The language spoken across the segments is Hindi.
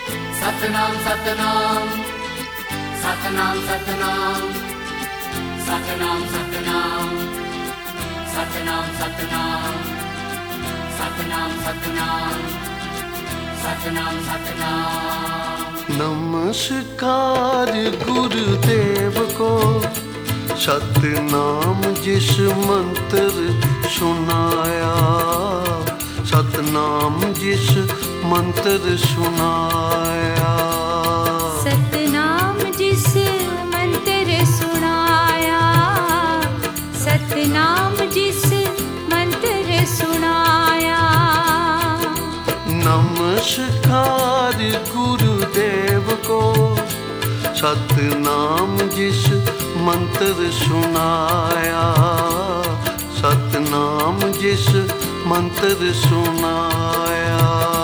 सतनाम सतनाम सतनाम सतनाम सतनाम सतनाम सतनाम सतनाम सतनाम सतनाम सतनाम सतनाम। नमस्कार गुरुदेव को, सतनाम जिस मंत्र सुनाया, सतनाम जिस मंत्र सुनाया, सतनाम जिस मंत्र सुनाया, सतनाम जिस मंत्र सुनाया। नमस्कार गुरुदेव को, सतनाम जिस मंत्र सुनाया, सतनाम जिस मंत्र सुनाया,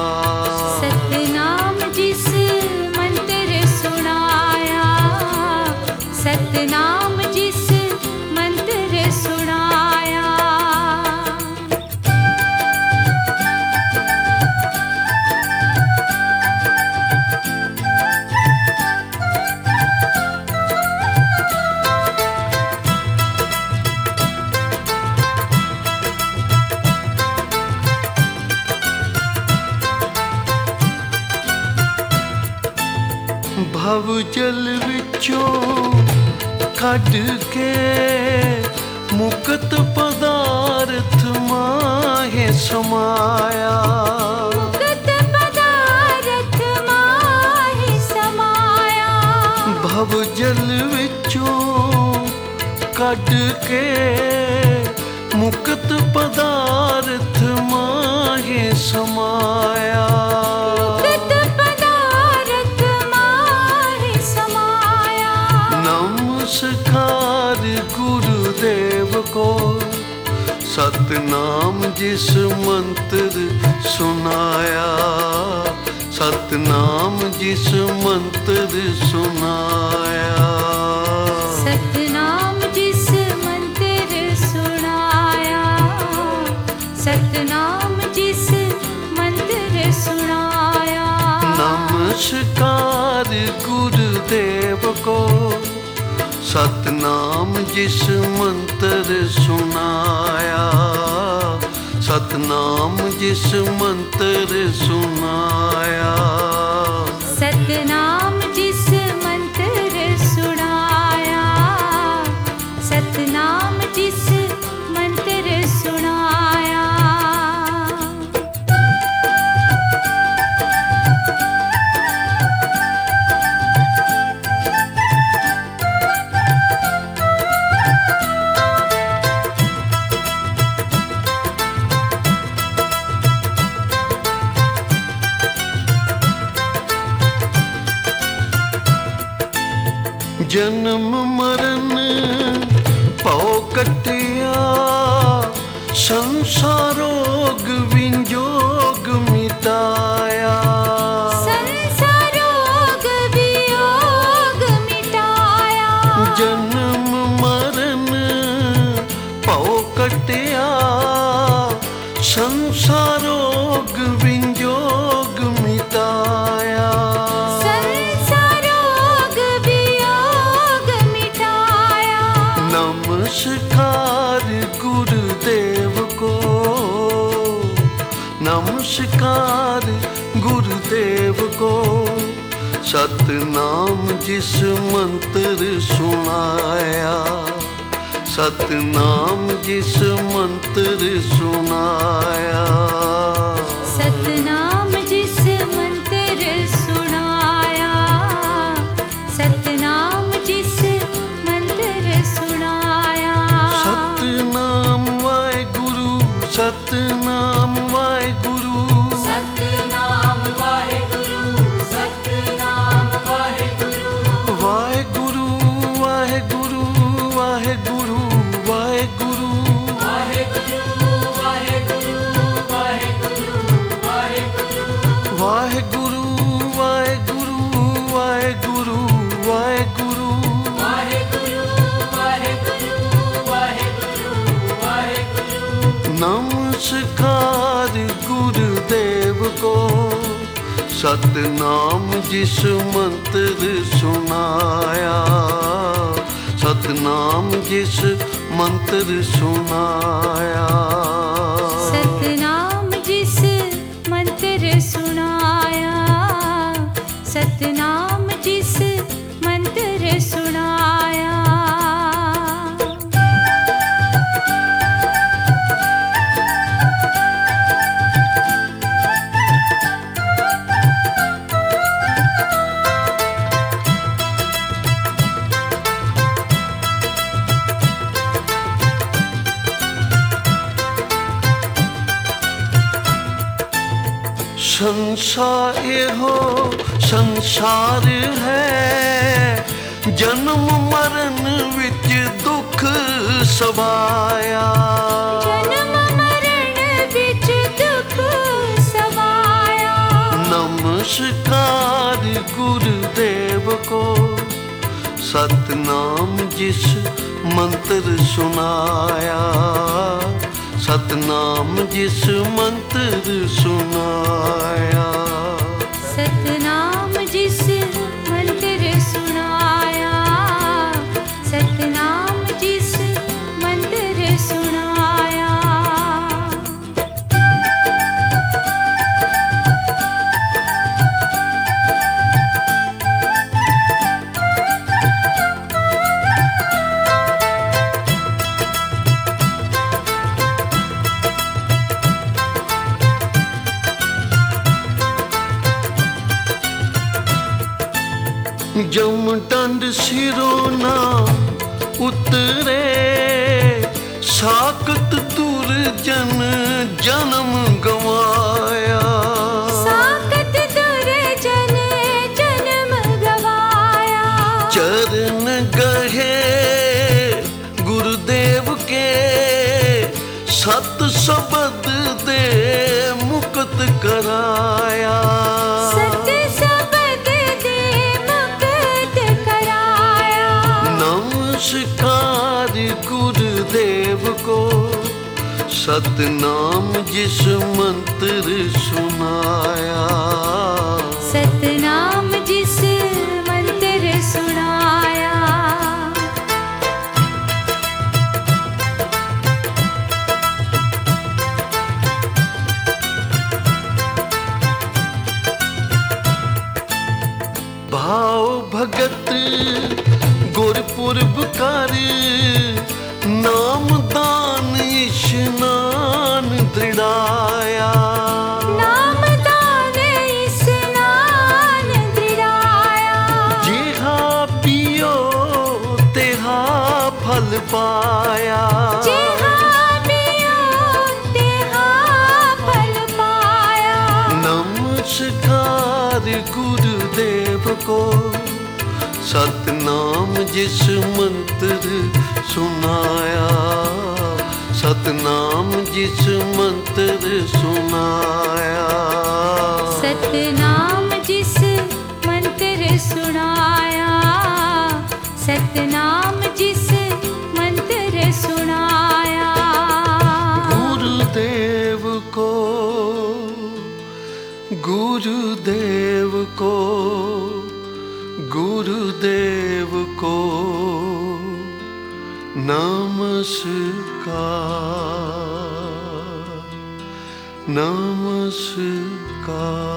सतनाम जिस मंत्र सुनाया, सतनाम जिस मंत्र सुनाया। भव जल विचों कढ के, मुकत पदार्थ माहे समाया, मुकत पदार्थ माहे समाया। भव जल विचों कढ के, मुकत पदार्थ माहे समाया, मुकत पदार्थ माहे समाया। नमस्कार गुरुदेव को, सतनाम जिस मंत्र सुनाया, सतनाम जिस मंत्र सुनाया, सतनाम जिस मंत्र सुनाया, सतनाम जिस मंत्र सुनाया। नमस्कार गुरुदेव को, सतनाम जिस मंत्र सुनाया, सतनाम जिस मंत्र सुनाया, सतनाम जिस मंत्र सुनाया, सतनाम जिस मंत्र सुनाया। जन्म मरण पौ कटिया, संसारोग विंजोग मिटाया, संसारोग वियोग मिटाया। जन्म मरण पौ कटिया, संसारोग विंजोग मिटाया, नमस्कार गुरुदेव को, नमस्कार गुरुदेव को, सतनाम जिस मंत्र सुनाया, सतनाम जिस मंत्र सुनाया, सतनाम जिस मंत्र सुनाया, सतनाम जिस मंत्र सुनाया। सतनाम वाहेगुरु, सतनाम वाहेगुरु, सतनाम वाहेगुरु सतनाम वाहेगुरु। वाहेगुरु वाहेगुरु वाहेगुरु वाहेगुरु, वाहेगुरु वाहेगुरु वाहेगुरु वाहेगुरु, वाहेगुरु वाहेगुरु वाहेगुरु वाहेगुरु, वाहेगुरु वाहेगुरु वाहेगुरु। नमस्कार गुरुदेव को, सतनाम जिस मंत्र सुनाया, सतनाम जिस मंत्र सुनाया। सतनाम जिस मंत्र सुनाया, सतनाम जिस मंत्र सुनाया। संसार हो संसार है, जन्म मरण विच दुख सवाया। जन्म मरण विच दुख सवाया। नमस्कार गुरुदेव को, सतनाम जिस मंत्र सुनाया, सतनाम जिस मंत्र सुनाया। सतनाम जिस मंत्र सुनाया, सतनाम जिस मंत्र सुनाया। जम दंड सिरों ना उतरे, साकत दुर्जन जन्म गवाया। साकत दुर्जन जन्म गवाया। चरण गहे गुरुदेव के, सत शब्द दे मुक्त कराया। सत शब्द दे मुक्त कराया। नमस्कार गुरुदेव को, सतनाम जिस मंत्र सुनाया। सतनाम जिस मंत्र सुनाया। भाव भगत गुरपुरब कर, नाम दान स्नान दृढ़ाया। नाम दान स्नान दृढ़ाया। जेहा पियो तेहा फल पाया। जेहा पियो तेहा फल पाया। नमस्कार गुरुदेव को, सतनाम जिस मंत्र सुनाया। सतनाम जिस मंत्र सुनाया। सतनाम जिस मंत्र सुनाया। सतनाम जिस मंत्र सुनाया। गुरुदेव को, गुरुदेव को, गुरुदेव को नमस्कार, नमस्कार।